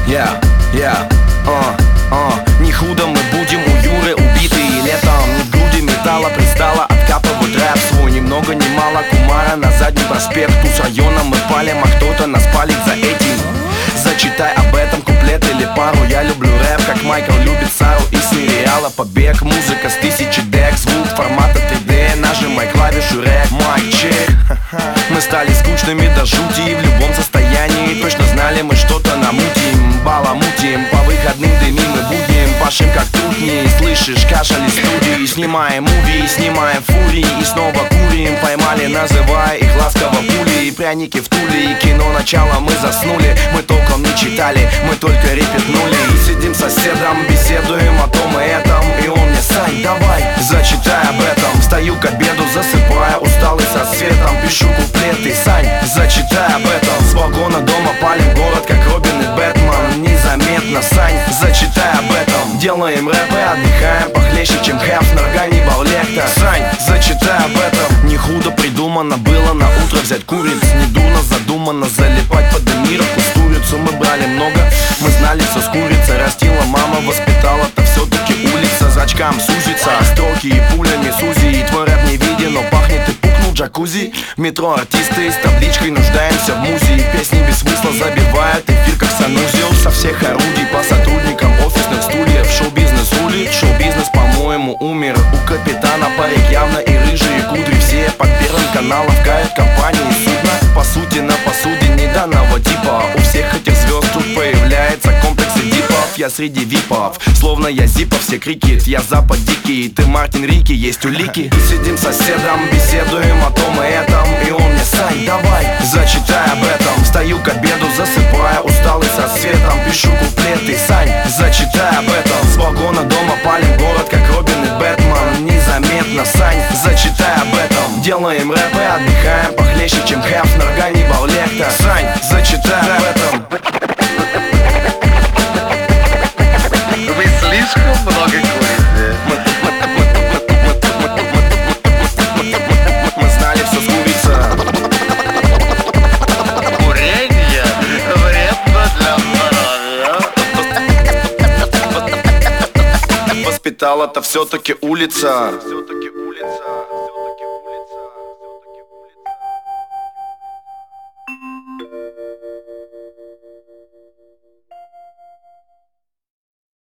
Не худо мы будем у Юры убитые летом. Не в груди металла пристала откапывать рэп свой. Ни много ни мало кумара на задний проспект. Тут с района мы палим, а кто-то нас палит за этим. Зачитай об этом куплет или пару. Я люблю рэп, как Майкл любит Сару из сериала «Побег». Музыка с 1000 дек, звук формата 3D. Нажимай клавишу рэп, майк чек. Мы стали скучными до жути, и в любом состоянии точно знали мы что-то намутим. Баламутим, по выходным дымим и будем. Пашем как труднее, слышишь, кашали студии. Снимаем муви, снимаем фурии и снова курим. Поймали, называя их ласково пули. И пряники в Туле, и кино начало мы заснули. Мы толком не читали, мы только репетнули. И сидим с соседом, беседуем о том и этом. И он мне: Сань, давай, зачитай об этом. Встаю к обеду, засыпая, усталый со светом. Пишу куплеты: Сань, зачитай об этом. С балкона дома палим город, как Робин и Бэтмен. Незаметно, Сань, зачитай об этом. Делаем рэп и отдыхаем похлеще, чем Хефнер, Ганнибал Лектор. Сань, зачитай об этом. Не худо придумано было на утро взять куриц. Не дурно задумано залипать под эмиров. Кустурицу мы брали много, мы знали, все с курица. Растила мама, воспитала-то все-таки улица. Зрачкам сузится, строки и пулями сузи. И твой рэп не виден, но пахнет и пукнул джакузи. Метро артисты с табличкой нуждаемся в музее. Песни без смысла забивают эфир, как санузел. Со всех орудий по сотрудникам офисных стульев. Шоу-бизнес улит, шоу-бизнес, по-моему, умер. У капитана парик явно и рыжие кудри. Все под первым каналом кают компании судна. По сути, на посуде не данного типа. У всех этих звезд тут появляется комплекс дипов. Я среди випов, словно я зипов. Все крики: я запад дикий, ты Мартин Рики, есть улики. И сидим с соседом, беседуем о том и этом. И он мне: Сань, давай, зачитай об этом. Встаю к обеду, засыпая, усталый со светом. Пишу куплеты: Сань, зачитай об этом. С балкона дома палим город, как Робин и Бэтмен. Незаметно, Сань, зачитай об этом. Делаем рэп и отдыхаем похлеще, чем Хефнер, Ганнибал Лектор. Сань, зачитай об этом. Вы слишком много курите. Мы знали, все с курица. Курение вредно для здоровья. Воспитала-то все-таки улица.